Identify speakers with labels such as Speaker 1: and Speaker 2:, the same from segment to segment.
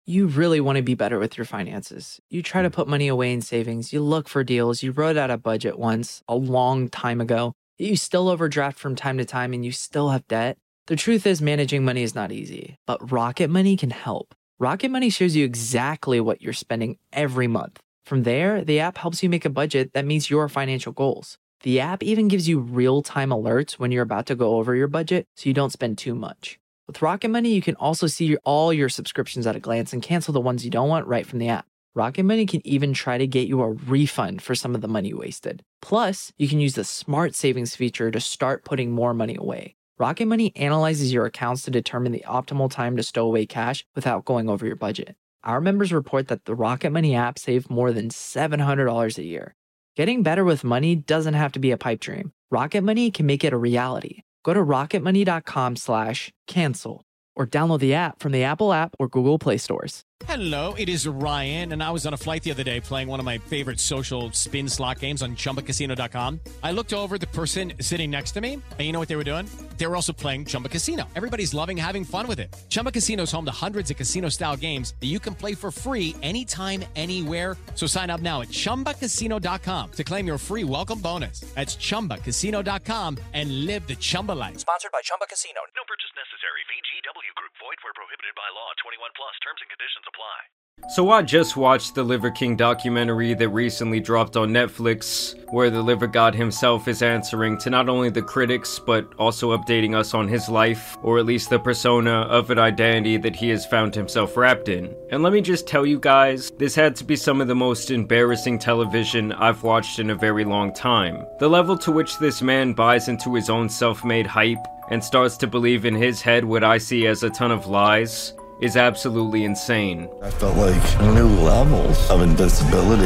Speaker 1: You really want to be better with your finances. You try to put money away in savings, you look for deals, you wrote out a budget once a long time ago, you still overdraft from time to time, and you still have debt. The truth is, managing money is not easy, but Rocket Money can help. Rocket Money shows you exactly what you're spending every month. From there, the app helps you make a budget that meets your financial goals. The app even gives you real-time alerts when you're about to go over your budget so you don't spend too much. With Rocket Money, you can also see all your subscriptions at a glance and cancel the ones you don't want right from the app. Rocket Money can even try to get you a refund for some of the money you wasted. Plus, you can use the Smart Savings feature to start putting more money away. Rocket Money analyzes your accounts to determine the optimal time to stow away cash without going over your budget. Our members report that the Rocket Money app saved more than $700 a year. Getting better with money doesn't have to be a pipe dream. Rocket Money can make it a reality. Go to rocketmoney.com/cancel or download the app from the Apple app or Google Play stores.
Speaker 2: Hello, it is Ryan, and I was on a flight the other day playing one of my favorite social spin slot games on ChumbaCasino.com. I looked over at the person sitting next to me, and you know what they were doing? They were also playing Chumba Casino. Everybody's loving having fun with it. Chumba Casino is home to hundreds of casino-style games that you can play for free anytime, anywhere. So sign up now at ChumbaCasino.com to claim your free welcome bonus. That's ChumbaCasino.com and live the Chumba life.
Speaker 3: Sponsored by Chumba Casino.
Speaker 4: No purchase necessary. VGW Group. Void where prohibited by law. 21 plus. Terms and conditions apply.
Speaker 5: So I just watched the Liver King documentary that recently dropped on Netflix, where the Liver God himself is answering to not only the critics, but also updating us on his life, or at least the persona of an identity that he has found himself wrapped in. And let me just tell you guys, this had to be some of the most embarrassing television I've watched in a very long time. The level to which this man buys into his own self-made hype and starts to believe in his head what I see as a ton of lies is absolutely insane.
Speaker 6: I felt like new levels of invincibility.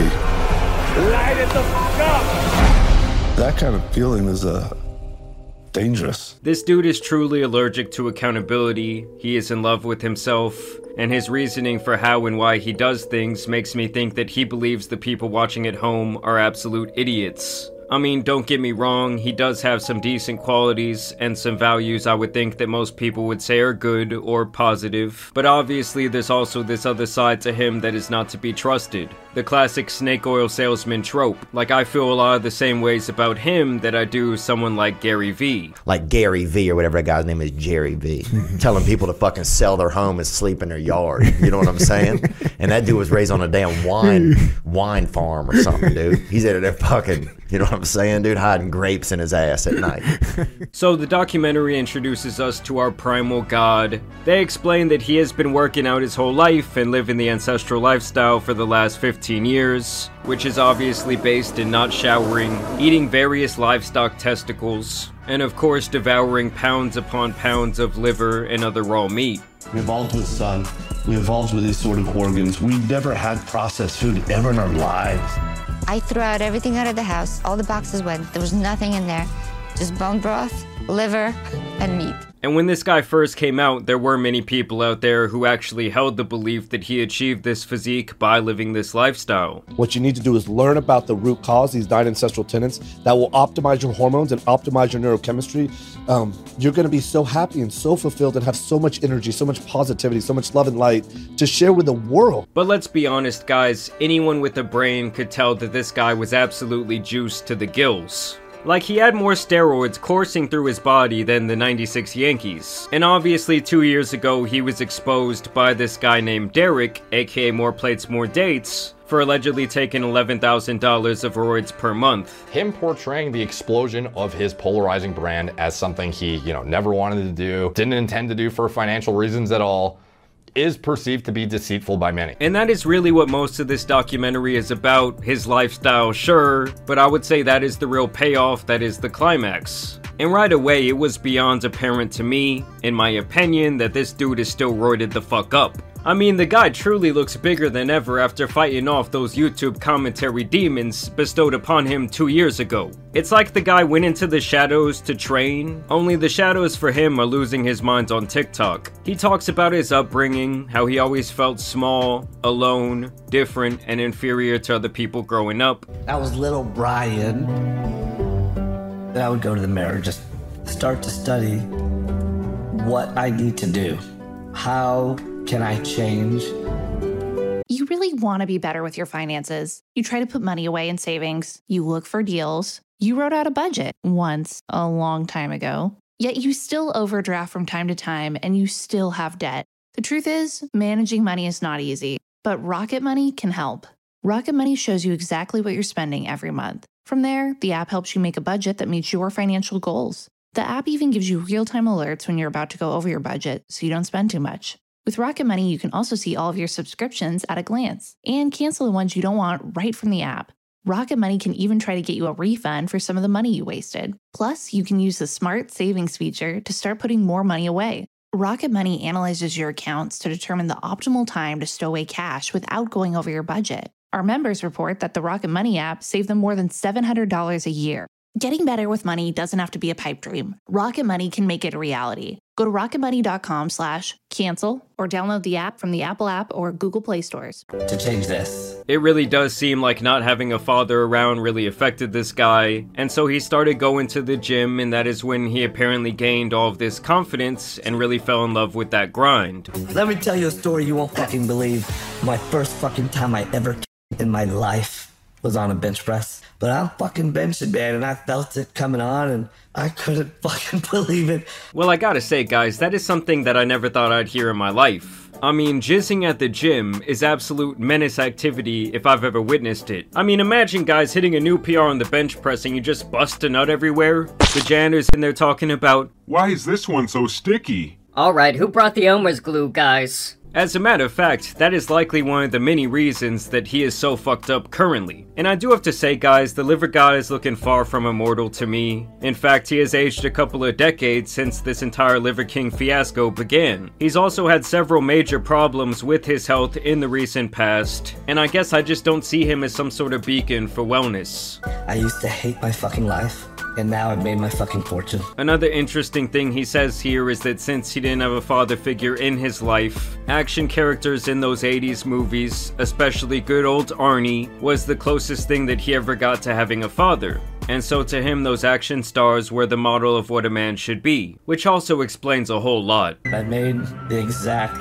Speaker 7: Light it the fuck up!
Speaker 6: That kind of feeling is dangerous.
Speaker 5: This dude is truly allergic to accountability. He is in love with himself, and his reasoning for how and why he does things makes me think that he believes the people watching at home are absolute idiots. I mean, don't get me wrong, he does have some decent qualities and some values I would think that most people would say are good or positive, but obviously there's also this other side to him that is not to be trusted. The classic snake oil salesman trope. Like, I feel a lot of the same ways about him that I do someone like Gary Vee.
Speaker 8: Like Gary Vee or whatever that guy's name is, Jerry Vee. Telling people to fucking sell their home and sleep in their yard. You know what I'm saying? And that dude was raised on a damn wine farm or something, dude. He's out there fucking, you know what I'm saying, dude, hiding grapes in his ass at night.
Speaker 5: So the documentary introduces us to our primal god. They explain that he has been working out his whole life and living the ancestral lifestyle for the last 15 years, which is obviously based in not showering, eating various livestock testicles, and of course devouring pounds upon pounds of liver and other raw meat.
Speaker 6: We evolved with sun. We evolved with these sort of organs. We never had processed food ever in our lives.
Speaker 9: I threw out everything out of the house. All the boxes went. There was nothing in there. Just bone broth, liver, and meat.
Speaker 5: And when this guy first came out, there were many people out there who actually held the belief that he achieved this physique by living this lifestyle.
Speaker 10: What you need to do is learn about the root cause, these 9 ancestral tenets, that will optimize your hormones and optimize your neurochemistry. You're going to be so happy and so fulfilled and have so much energy, so much positivity, so much love and light to share with the world.
Speaker 5: But let's be honest, guys, anyone with a brain could tell that this guy was absolutely juiced to the gills. Like, he had more steroids coursing through his body than the '96 Yankees. And obviously 2 years ago he was exposed by this guy named Derek, aka More Plates More Dates, for allegedly taking $11,000 of roids per month.
Speaker 11: Him portraying the explosion of his polarizing brand as something he, never wanted to do, didn't intend to do for financial reasons at all, is perceived to be deceitful by many.
Speaker 5: And that is really what most of this documentary is about. His lifestyle, sure, but I would say that is the real payoff, that is the climax. And right away, it was beyond apparent to me, in my opinion, that this dude is still roided the fuck up. I mean, the guy truly looks bigger than ever after fighting off those YouTube commentary demons bestowed upon him 2 years ago. It's like the guy went into the shadows to train, only the shadows for him are losing his mind on TikTok. He talks about his upbringing, how he always felt small, alone, different, and inferior to other people growing up.
Speaker 12: I was little Brian. Then I would go to the mirror, just start to study what I need to do. How can I change
Speaker 3: want to be better with your finances. You try to put money away in savings. You look for deals. You wrote out a budget once a long time ago. Yet you still overdraft from time to time and you still have debt. The truth is, managing money is not easy, but Rocket Money can help. Rocket Money shows you exactly what you're spending every month. From there, the app helps you make a budget that meets your financial goals. The app even gives you real-time alerts when you're about to go over your budget so you don't spend too much. With Rocket Money, you can also see all of your subscriptions at a glance and cancel the ones you don't want right from the app. Rocket Money can even try to get you a refund for some of the money you wasted. Plus, you can use the Smart Savings feature to start putting more money away. Rocket Money analyzes your accounts to determine the optimal time to stow away cash without going over your budget. Our members report that the Rocket Money app saved them more than $700 a year. Getting better with money doesn't have to be a pipe dream. Rocket Money can make it a reality. Go to rocketmoney.com/cancel or download the app from the Apple app or Google Play stores.
Speaker 12: To change this.
Speaker 5: It really does seem like not having a father around really affected this guy, and so he started going to the gym, and that is when he apparently gained all of this confidence and really fell in love with that grind.
Speaker 12: Let me tell you a story you won't fucking believe. My first fucking time I ever in my life was on a bench press. But I'm fucking benching, man, and I felt it coming on, and I couldn't fucking believe it.
Speaker 5: Well, I gotta say, guys, that is something that I never thought I'd hear in my life. I mean, jizzing at the gym is absolute menace activity if I've ever witnessed it. I mean, imagine guys hitting a new PR on the bench press and you just bust a nut everywhere. The janitor's in there talking about,
Speaker 13: "Why is this one so sticky?"
Speaker 14: Alright, who brought the Elmer's glue, guys?
Speaker 5: As a matter of fact, that is likely one of the many reasons that he is so fucked up currently. And I do have to say, guys, the liver god is looking far from immortal to me. In fact, he has aged a couple of decades since this entire Liver King fiasco began. He's also had several major problems with his health in the recent past, and I guess I just don't see him as some sort of beacon for wellness.
Speaker 12: I used to hate my fucking life. And now I've made my fucking fortune.
Speaker 5: Another interesting thing he says here is that since he didn't have a father figure in his life, action characters in those 80s movies, especially good old Arnie, was the closest thing that he ever got to having a father. And so to him, those action stars were the model of what a man should be, which also explains a whole lot.
Speaker 12: I made the exact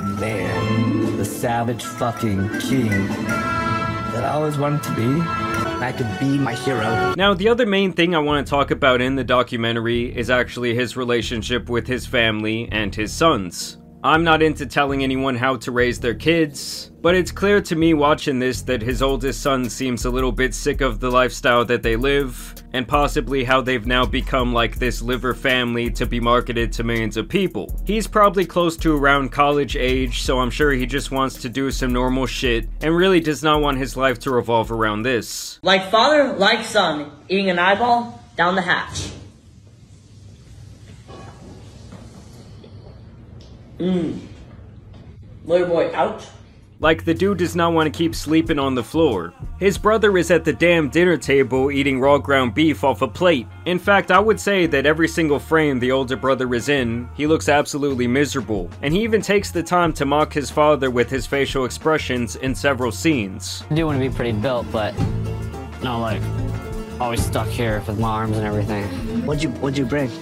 Speaker 12: man, the savage fucking king that I always wanted to be. I could be my hero.
Speaker 5: Now, the other main thing I want to talk about in the documentary is actually his relationship with his family and his sons. I'm not into telling anyone how to raise their kids, but it's clear to me watching this that his oldest son seems a little bit sick of the lifestyle that they live, and possibly how they've now become like this liver family to be marketed to millions of people. He's probably close to around college age, so I'm sure he just wants to do some normal shit, and really does not want his life to revolve around this.
Speaker 15: Like father, like son, eating an eyeball down the hatch. Little boy out.
Speaker 5: Like the dude does not want to keep sleeping on the floor. His brother is at the damn dinner table eating raw ground beef off a plate. In fact, I would say that every single frame the older brother is in, he looks absolutely miserable. And he even takes the time to mock his father with his facial expressions in several scenes.
Speaker 14: I do want to be pretty built, but not like always stuck here with my arms and everything.
Speaker 12: What'd you bring?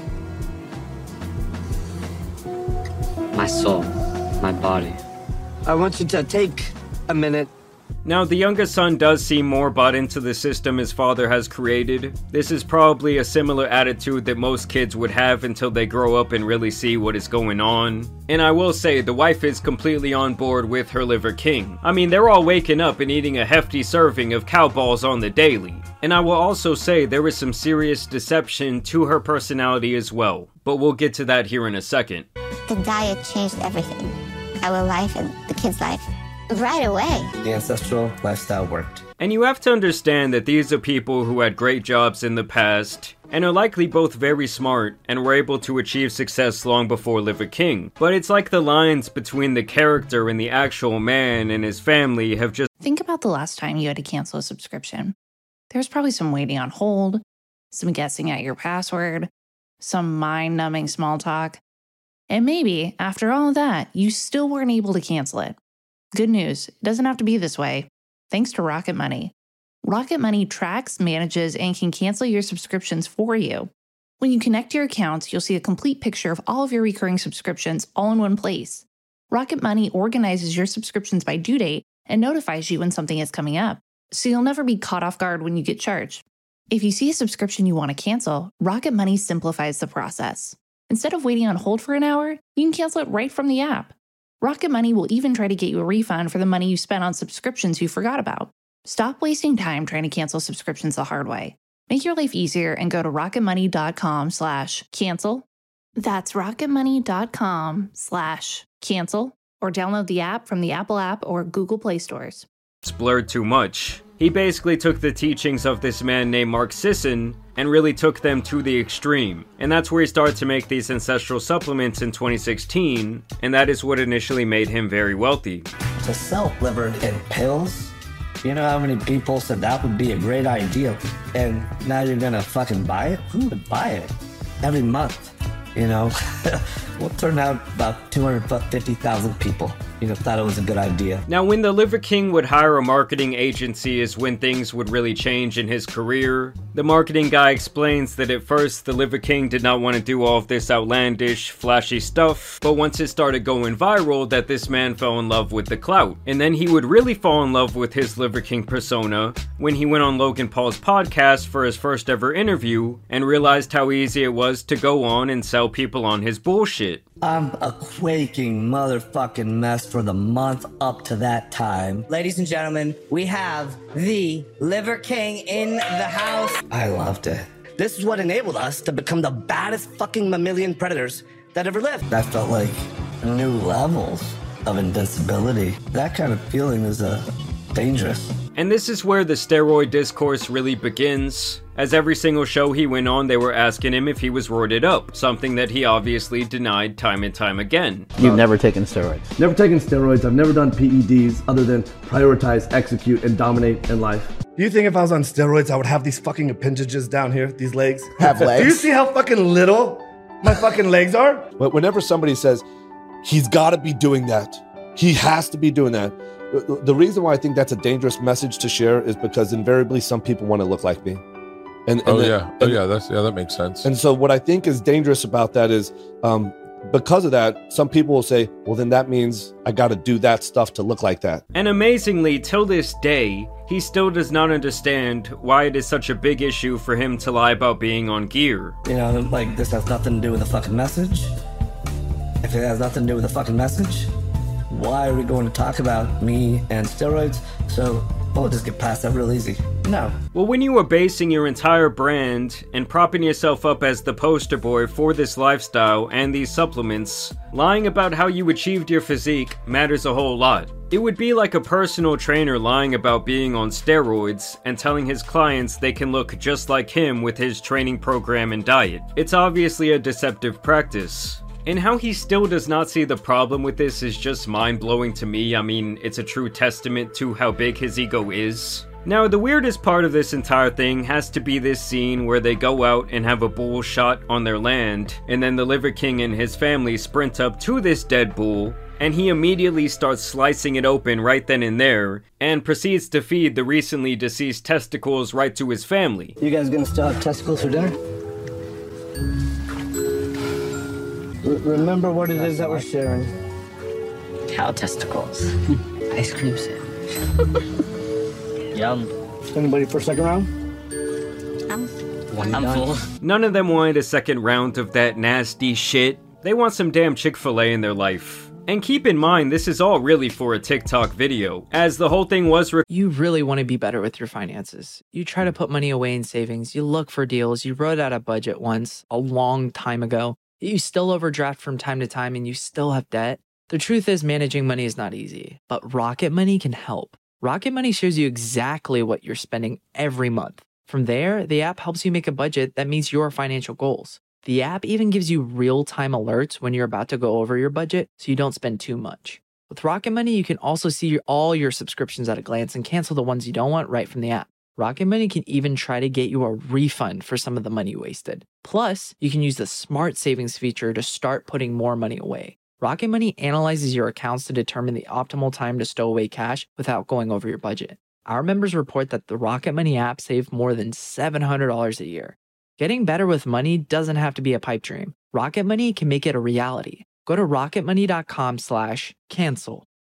Speaker 14: My soul, my body.
Speaker 12: I want you to take a minute.
Speaker 5: Now, the youngest son does seem more bought into the system his father has created. This is probably a similar attitude that most kids would have until they grow up and really see what is going on. And I will say, the wife is completely on board with her Liver King. I mean, they're all waking up and eating a hefty serving of cow balls on the daily. And I will also say there is some serious deception to her personality as well. But we'll get to that here in a second.
Speaker 9: The diet changed everything. Our life and the kids' life. Right away.
Speaker 12: The ancestral lifestyle worked.
Speaker 5: And you have to understand that these are people who had great jobs in the past, and are likely both very smart, and were able to achieve success long before Liver King. But it's like the lines between the character and the actual man and his family have just...
Speaker 3: Think about the last time you had to cancel a subscription. There's probably some waiting on hold, some guessing at your password, some mind-numbing small talk. And maybe, after all of that, you still weren't able to cancel it. Good news, it doesn't have to be this way, thanks to Rocket Money. Rocket Money tracks, manages, and can cancel your subscriptions for you. When you connect your accounts, you'll see a complete picture of all of your recurring subscriptions all in one place. Rocket Money organizes your subscriptions by due date and notifies you when something is coming up, so you'll never be caught off guard when you get charged. If you see a subscription you want to cancel, Rocket Money simplifies the process. Instead of waiting on hold for an hour, you can cancel it right from the app. Rocket Money will even try to get you a refund for the money you spent on subscriptions you forgot about. Stop wasting time trying to cancel subscriptions the hard way. Make your life easier and go to rocketmoney.com/cancel. That's rocketmoney.com/cancel, or download the app from the Apple App or Google Play stores.
Speaker 5: It's blurred too much. He basically took the teachings of this man named Mark Sisson and really took them to the extreme. And that's where he started to make these ancestral supplements in 2016, and that is what initially made him very wealthy.
Speaker 12: To sell liver in pills? You know how many people said that would be a great idea, and now you're gonna fucking buy it? Who would buy it? Every month, you know? We'll turn out about 250,000 people, thought it was a good idea.
Speaker 5: Now, when the Liver King would hire a marketing agency is when things would really change in his career. The marketing guy explains that at first the Liver King did not want to do all of this outlandish, flashy stuff, but once it started going viral, that this man fell in love with the clout. And then he would really fall in love with his Liver King persona when he went on Logan Paul's podcast for his first ever interview and realized how easy it was to go on and sell people on his bullshit.
Speaker 12: I'm a quaking motherfucking mess for the month up to that time.
Speaker 15: Ladies and gentlemen, we have the Liver King in the house.
Speaker 12: I loved it. This is what enabled us to become the baddest fucking mammalian predators that ever lived. That felt like new levels of invincibility. That kind of feeling is dangerous.
Speaker 5: And this is where the steroid discourse really begins. As every single show he went on, they were asking him if he was roided up, something that he obviously denied time and time again.
Speaker 16: You've never taken steroids?
Speaker 10: Never taken steroids. I've never done PEDs other than prioritize, execute, and dominate in life. Do you think if I was on steroids, I would have these fucking appendages down here, these legs?
Speaker 8: Have legs?
Speaker 10: Do you see how fucking little my fucking legs are? But whenever somebody says, he's gotta be doing that, he has to be doing that, the reason why I think that's a dangerous message to share is because invariably some people want to look like me.
Speaker 17: That makes sense.
Speaker 10: And so what I think is dangerous about that is because of that, some people will say, well, then that means I got to do that stuff to look like that.
Speaker 5: And amazingly, till this day, he still does not understand why it is such a big issue for him to lie about being on gear.
Speaker 12: This has nothing to do with the fucking message. If it has nothing to do with the fucking message, why are we going to talk about me and steroids? So we'll just get past that real easy. No.
Speaker 5: Well, when you are basing your entire brand and propping yourself up as the poster boy for this lifestyle and these supplements, lying about how you achieved your physique matters a whole lot. It would be like a personal trainer lying about being on steroids and telling his clients they can look just like him with his training program and diet. It's obviously a deceptive practice. And how he still does not see the problem with this is just mind-blowing to me. I mean, it's a true testament to how big his ego is. Now, the weirdest part of this entire thing has to be this scene where they go out and have a bull shot on their land, and then the Liver King and his family sprint up to this dead bull, and he immediately starts slicing it open right then and there, and proceeds to feed the recently deceased testicles right to his family.
Speaker 12: You guys gonna still have testicles for dinner? Remember what it is that we're sharing.
Speaker 14: Cow testicles. Ice cream sandwich. Yum.
Speaker 12: Anybody for a second round?
Speaker 14: I'm full.
Speaker 5: None of them wanted a second round of that nasty shit. They want some damn Chick-fil-A in their life. And keep in mind, this is all really for a TikTok video, as the whole thing was
Speaker 1: You really want to be better with your finances. You try to put money away in savings, you look for deals, you wrote out a budget once, a long time ago. You still overdraft from time to time and you still have debt. The truth is managing money is not easy, but Rocket Money can help. Rocket Money shows you exactly what you're spending every month. From there, the app helps you make a budget that meets your financial goals. The app even gives you real-time alerts when you're about to go over your budget so you don't spend too much. With Rocket Money, you can also see all your subscriptions at a glance and cancel the ones you don't want right from the app. Rocket Money can even try to get you a refund for some of the money you wasted. Plus, you can use the Smart Savings feature to start putting more money away. Rocket Money analyzes your accounts to determine the optimal time to stow away cash without going over your budget. Our members report that the Rocket Money app saved more than $700 a year. Getting better with money doesn't have to be a pipe dream. Rocket Money can make it a reality. Go to rocketmoney.com/cancel.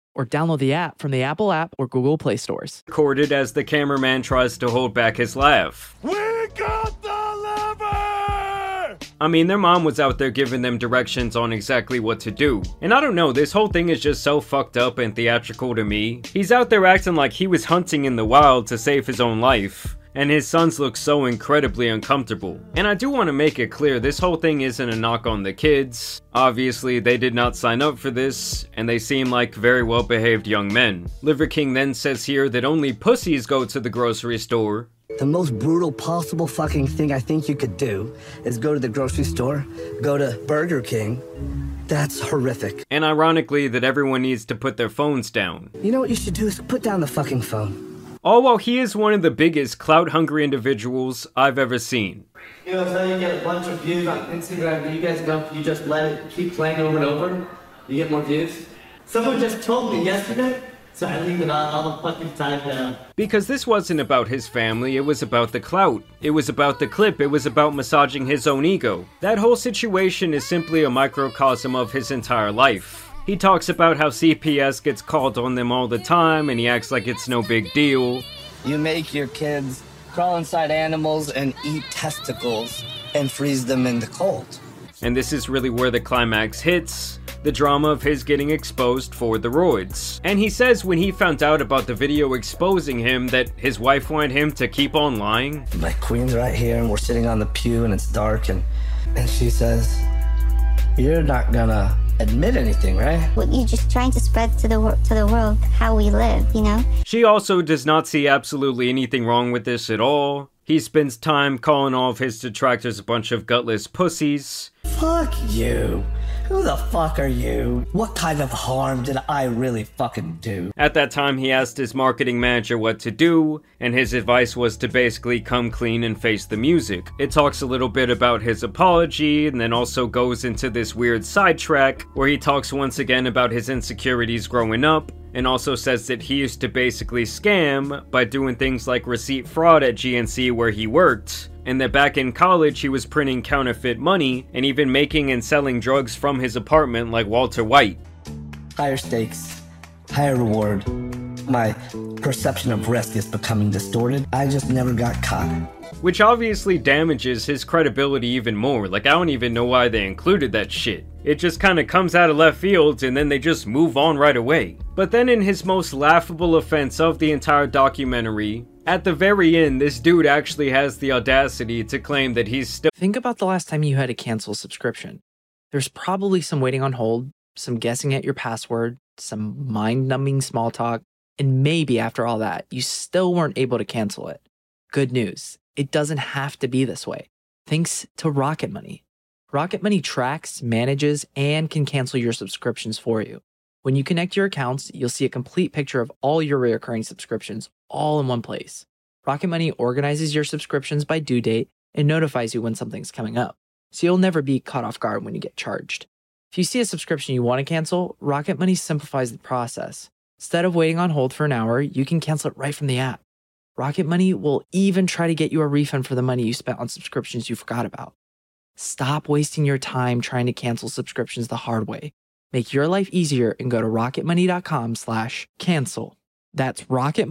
Speaker 1: or download the app from the Apple app or Google Play stores.
Speaker 5: Recorded as the cameraman tries to hold back his laugh.
Speaker 7: We got the lever!
Speaker 5: I mean, their mom was out there giving them directions on exactly what to do. And I don't know, this whole thing is just so fucked up and theatrical to me. He's out there acting like he was hunting in the wild to save his own life. And his sons look so incredibly uncomfortable. And I do want to make it clear, this whole thing isn't a knock on the kids. Obviously, they did not sign up for this, and they seem like very well behaved young men. Liver King then says here that only pussies go to the grocery store.
Speaker 12: The most brutal possible fucking thing I think you could do is go to the grocery store, go to Burger King. That's horrific.
Speaker 5: And ironically, that everyone needs to put their phones down.
Speaker 12: You know what you should do is put down the fucking phone.
Speaker 5: All while he is one of the biggest clout-hungry individuals I've ever seen.
Speaker 15: You know, so you get a bunch of views on Instagram, you guys don't, you just let it keep playing over and over, you get more views. Someone just told me yesterday, so I leave it on all the fucking time now.
Speaker 5: Because this wasn't about his family, it was about the clout. It was about the clip, it was about massaging his own ego. That whole situation is simply a microcosm of his entire life. He talks about how CPS gets called on them all the time and he acts like it's no big deal.
Speaker 12: You make your kids crawl inside animals and eat testicles and freeze them in the cold.
Speaker 5: And this is really where the climax hits, the drama of his getting exposed for the roids. And he says when he found out about the video exposing him that his wife wanted him to keep on lying.
Speaker 12: My queen's right here and we're sitting on the pew and it's dark and she says, "You're not gonna admit anything, right?"
Speaker 9: Well, you're just trying to spread to the world how we live, you know?
Speaker 5: She also does not see absolutely anything wrong with this at all. He spends time calling all of his detractors a bunch of gutless pussies.
Speaker 12: Fuck you. Who the fuck are you? What kind of harm did I really fucking do?
Speaker 5: At that time, he asked his marketing manager what to do, and his advice was to basically come clean and face the music. It talks a little bit about his apology, and then also goes into this weird sidetrack, where he talks once again about his insecurities growing up, and also says that he used to basically scam by doing things like receipt fraud at GNC where he worked, and that back in college he was printing counterfeit money and even making and selling drugs from his apartment like Walter White.
Speaker 12: Higher stakes, higher reward. My perception of risk is becoming distorted. I just never got caught.
Speaker 5: Which obviously damages his credibility even more. Like, I don't even know why they included that shit. It just kinda comes out of left field and then they just move on right away. But then in his most laughable offense of the entire documentary, at the very end, this dude actually has the audacity to claim that he's still—
Speaker 1: Think about the last time you had to cancel a subscription. There's probably some waiting on hold, some guessing at your password, some mind-numbing small talk, and maybe after all that, you still weren't able to cancel it. Good news, it doesn't have to be this way. Thanks to Rocket Money. Rocket Money tracks, manages, and can cancel your subscriptions for you. When you connect your accounts, you'll see a complete picture of all your recurring subscriptions all in one place. Rocket Money organizes your subscriptions by due date and notifies you when something's coming up, so you'll never be caught off guard when you get charged. If you see a subscription you want to cancel, Rocket Money simplifies the process. Instead of waiting on hold for an hour, you can cancel it right from the app. Rocket Money will even try to get you a refund for the money you spent on subscriptions you forgot about. Stop wasting your time trying to cancel subscriptions the hard way. Make your life easier and go to rocketmoney.com/cancel. That's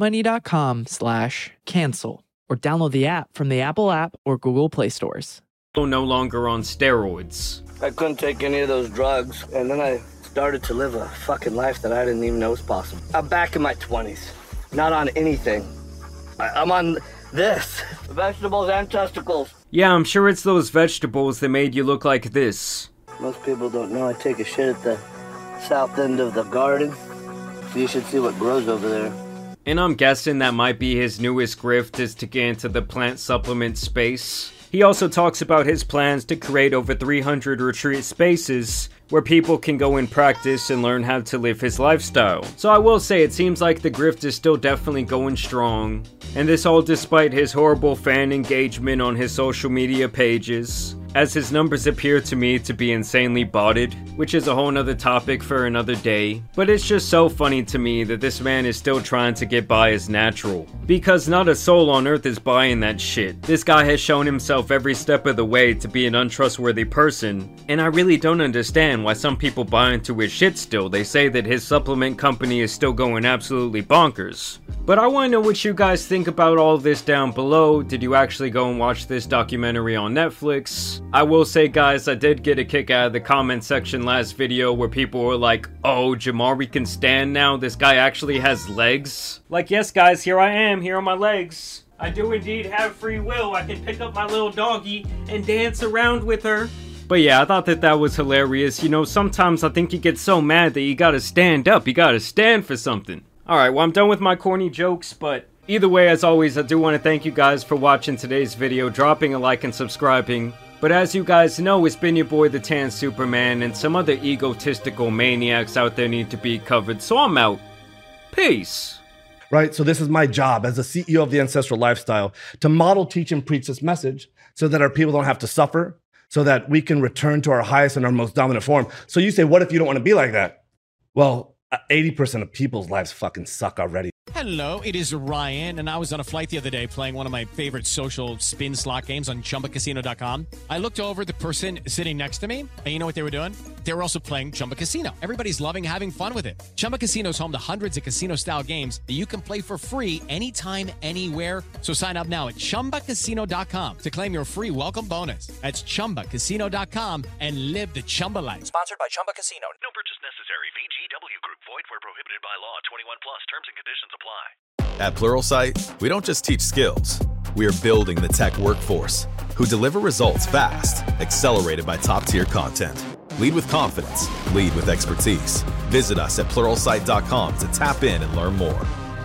Speaker 1: rocketmoney.com/cancel. Or download the app from the Apple app or Google Play stores.
Speaker 5: No longer on steroids.
Speaker 12: I couldn't take any of those drugs, and then I started to live a fucking life that I didn't even know was possible. I'm back in my 20s, not on anything. I'm on this. Vegetables and testicles.
Speaker 5: Yeah, I'm sure it's those vegetables that made you look like this.
Speaker 12: Most people don't know I take a shit at the south end of the garden. So you should see what grows over there.
Speaker 5: And I'm guessing that might be his newest grift, is to get into the plant supplement space. He also talks about his plans to create over 300 retreat spaces where people can go and practice and learn how to live his lifestyle. So I will say, it seems like the grift is still definitely going strong. And this all despite his horrible fan engagement on his social media pages. as his numbers appear to me to be insanely botted, which is a whole nother topic for another day. But it's just so funny to me that this man is still trying to get by as natural, because not a soul on earth is buying that shit. This guy has shown himself every step of the way to be an untrustworthy person, and I really don't understand why some people buy into his shit still. They say that his supplement company is still going absolutely bonkers. But I want to know what you guys think about all of this down below. Did you actually go and watch this documentary on Netflix? I will say, guys, I did get a kick out of the comment section last video where people were like, oh, Jamari can stand now? This guy actually has legs? Like, yes guys, here I am, here are my legs. I do indeed have free will. I can pick up my little doggy and dance around with her. But yeah, I thought that was hilarious. You know, sometimes I think you get so mad that you gotta stand up. You gotta stand for something. Alright, well, I'm done with my corny jokes, but either way, as always, I do want to thank you guys for watching today's video, dropping a like and subscribing. But as you guys know, it's been your boy, the Tan Superman, and some other egotistical maniacs out there need to be covered, so I'm out. Peace.
Speaker 10: Right, so this is my job as the CEO of the Ancestral Lifestyle, to model, teach, and preach this message so that our people don't have to suffer, so that we can return to our highest and our most dominant form. So you say, what if you don't want to be like that? Well, 80% of people's lives fucking suck already.
Speaker 2: Hello, it is Ryan, and I was on a flight the other day playing one of my favorite social spin slot games on ChumbaCasino.com. I looked over at the person sitting next to me, and you know what they were doing? They were also playing Chumba Casino. Everybody's loving having fun with it. Chumba Casino is home to hundreds of casino-style games that you can play for free anytime, anywhere. So sign up now at ChumbaCasino.com to claim your free welcome bonus. That's ChumbaCasino.com and live the Chumba life.
Speaker 4: Sponsored by Chumba Casino. No purchase necessary. VGW Group. Void where prohibited by law. 21 plus. Terms and conditions apply.
Speaker 16: At Pluralsight, we don't just teach skills. We are building the tech workforce who deliver results fast, accelerated by top-tier content. Lead with confidence. Lead with expertise. Visit us at Pluralsight.com to tap in and learn more.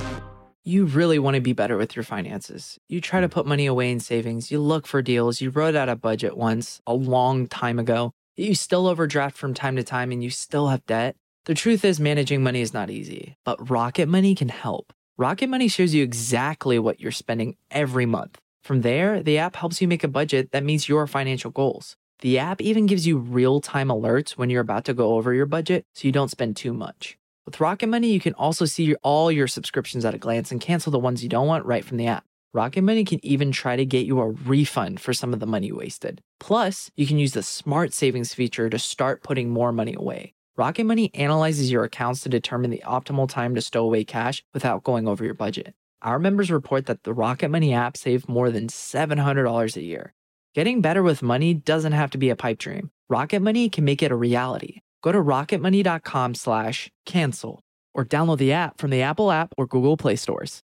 Speaker 1: You really want to be better with your finances. You try to put money away in savings. You look for deals. You wrote out a budget once, a long time ago. You still overdraft from time to time and you still have debt. The truth is, managing money is not easy, but Rocket Money can help. Rocket Money shows you exactly what you're spending every month. From there, the app helps you make a budget that meets your financial goals. The app even gives you real-time alerts when you're about to go over your budget so you don't spend too much. With Rocket Money, you can also see all your subscriptions at a glance and cancel the ones you don't want right from the app. Rocket Money can even try to get you a refund for some of the money wasted. Plus, you can use the Smart Savings feature to start putting more money away. Rocket Money analyzes your accounts to determine the optimal time to stow away cash without going over your budget. Our members report that the Rocket Money app saved more than $700 a year. Getting better with money doesn't have to be a pipe dream. Rocket Money can make it a reality. Go to rocketmoney.com/cancel or download the app from the Apple app or Google Play stores.